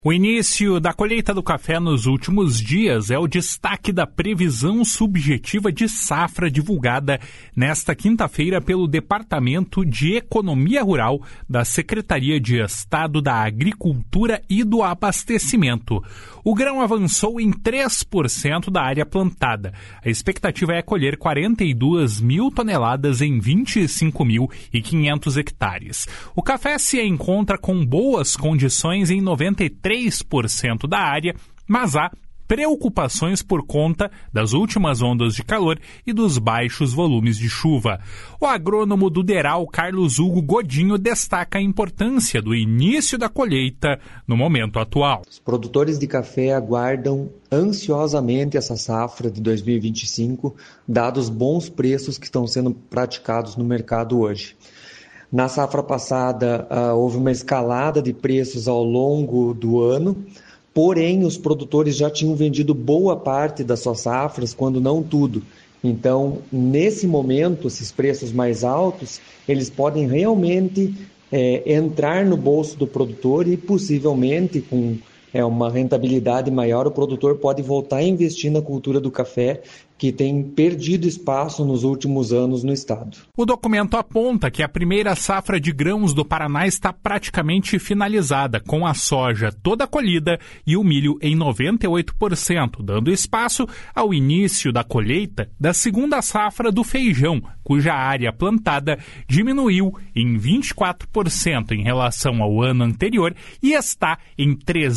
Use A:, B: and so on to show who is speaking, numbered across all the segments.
A: O início da colheita do café nos últimos dias é o destaque da previsão subjetiva de safra divulgada nesta quinta-feira pelo Departamento de Economia Rural da Secretaria de Estado da Agricultura e do Abastecimento. O grão avançou em 3% da área plantada. A expectativa é colher 42 mil toneladas em 25.500 hectares. O café se encontra com boas condições em 93% da área, mas há preocupações por conta das últimas ondas de calor e dos baixos volumes de chuva. O agrônomo do DERAL, Carlos Hugo Godinho, destaca a importância do início da colheita no momento atual.
B: Os produtores de café aguardam ansiosamente essa safra de 2025, dados os bons preços que estão sendo praticados no mercado hoje. Na safra passada, houve uma escalada de preços ao longo do ano, porém os produtores já tinham vendido boa parte das suas safras, quando não tudo. Então, nesse momento, esses preços mais altos, eles podem realmente entrar no bolso do produtor e possivelmente com uma rentabilidade maior, o produtor pode voltar a investir na cultura do café, que tem perdido espaço nos últimos anos no estado.
A: O documento aponta que a primeira safra de grãos do Paraná está praticamente finalizada, com a soja toda colhida e o milho em 98%, dando espaço ao início da colheita da segunda safra do feijão, cuja área plantada diminuiu em 24% em relação ao ano anterior e está em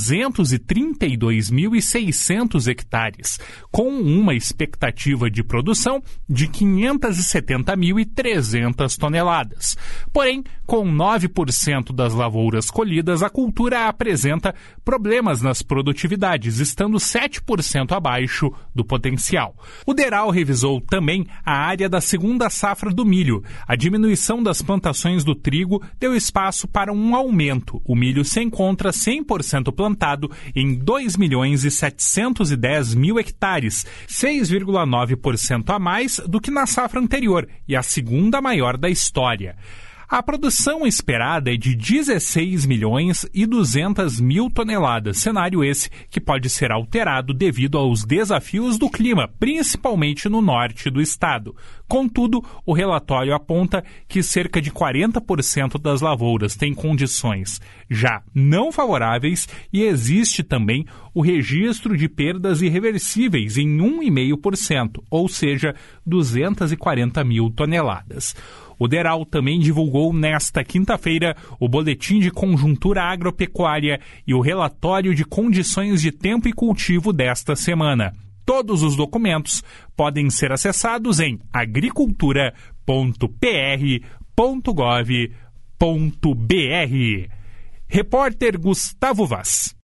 A: 332.600 hectares, com uma expectativa de produção de 570.300 toneladas. Porém, com 9% das lavouras colhidas, a cultura apresenta problemas nas produtividades, estando 7% abaixo do potencial. O DERAL revisou também a área da segunda safra do milho. A diminuição das plantações do trigo deu espaço para um aumento. O milho se encontra 100% plantado em 2.710.000 hectares, 6,9% a mais do que na safra anterior e a segunda maior da história. A produção esperada é de 16.200.000 toneladas, cenário esse que pode ser alterado devido aos desafios do clima, principalmente no norte do estado. Contudo, o relatório aponta que cerca de 40% das lavouras têm condições já não favoráveis e existe também o registro de perdas irreversíveis em 1,5%, ou seja, 240.000 toneladas. O DERAL também divulgou nesta quinta-feira o Boletim de Conjuntura Agropecuária e o relatório de condições de tempo e cultivo desta semana. Todos os documentos podem ser acessados em agricultura.pr.gov.br. Repórter Gustavo Vaz.